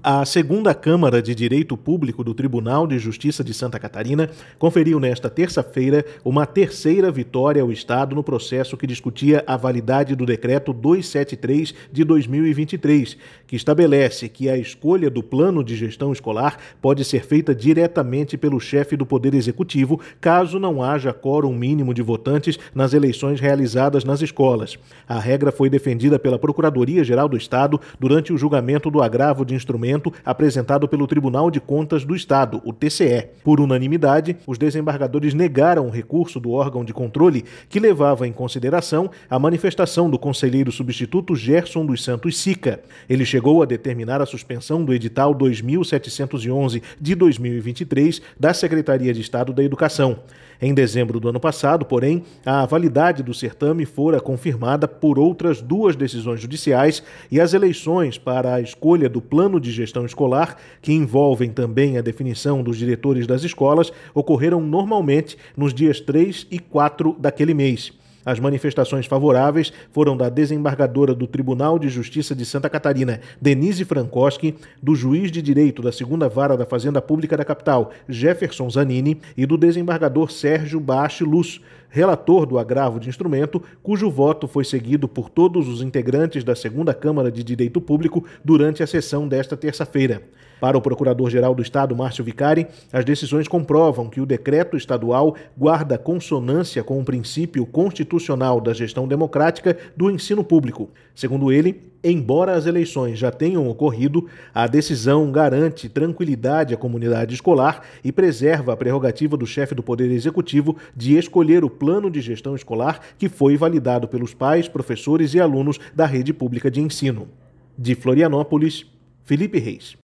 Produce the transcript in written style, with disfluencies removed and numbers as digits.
A segunda Câmara de Direito Público do Tribunal de Justiça de Santa Catarina conferiu nesta terça-feira uma terceira vitória ao Estado no processo que discutia a validade do Decreto 273 de 2023, que estabelece que a escolha do plano de gestão escolar pode ser feita diretamente pelo chefe do Poder Executivo, caso não haja quórum mínimo de votantes nas eleições realizadas nas escolas. A regra foi defendida pela Procuradoria-Geral do Estado durante o julgamento do agravo de instrumento apresentado pelo Tribunal de Contas do Estado, o TCE. Por unanimidade, os desembargadores negaram o recurso do órgão de controle que levava em consideração a manifestação do conselheiro substituto Gerson dos Santos Sica. Ele chegou a determinar a suspensão do edital 2711 de 2023 da Secretaria de Estado da Educação. Em dezembro do ano passado, porém, a validade do certame fora confirmada por outras duas decisões judiciais e as eleições para a escolha do plano de gestão escolar, que envolvem também a definição dos diretores das escolas, ocorreram normalmente nos dias 3 e 4 daquele mês. As manifestações favoráveis foram da desembargadora do Tribunal de Justiça de Santa Catarina, Denise Frankoski, do juiz de direito da 2ª Vara da Fazenda Pública da capital, Jefferson Zanini, e do desembargador Sérgio Baache Luz, relator do agravo de instrumento, cujo voto foi seguido por todos os integrantes da 2ª Câmara de Direito Público durante a sessão desta terça-feira. Para o Procurador-Geral do Estado, Márcio Vicari, as decisões comprovam que o decreto estadual guarda consonância com o princípio constitucional da gestão democrática do ensino público. Segundo ele, embora as eleições já tenham ocorrido, a decisão garante tranquilidade à comunidade escolar e preserva a prerrogativa do chefe do Poder Executivo de escolher o plano de gestão escolar que foi validado pelos pais, professores e alunos da rede pública de ensino. De Florianópolis, Felipe Reis.